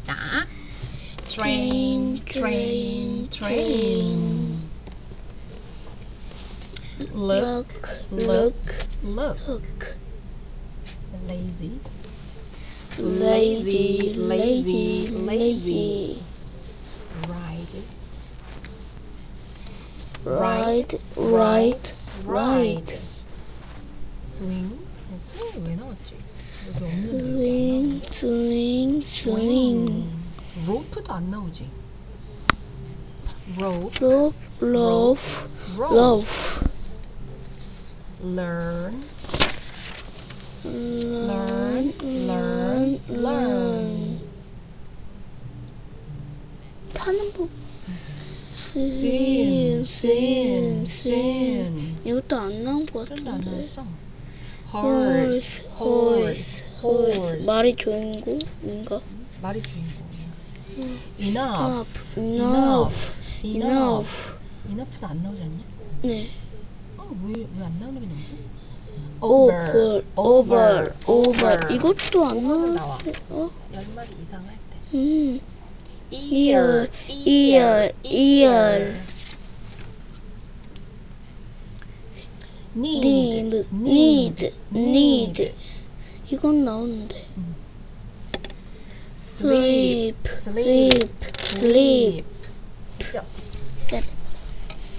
시작. Train, train, train. Look, look, look. Lazy, lazy, lazy, lazy. Ride, ride, ride, ride. Swing. swing 왜 나왔지? 여기 없는데. swing, swing. 로프도 안 나오지. rope, loaf, rope. learn, learn. 타는 법. sing. 이것도 안 나온 것 소리도 안 같은데. 나왔어. horse. 말이 주인공인가? 말이 주인공이야. enough도 안 나오지 않냐? 네. 왜 안 나오는 게 나오지? over. 이것도 안 나와. 나와. 연말 이상할 때. ear. need. 이건 나오는데. sleep. sleep. 그죠?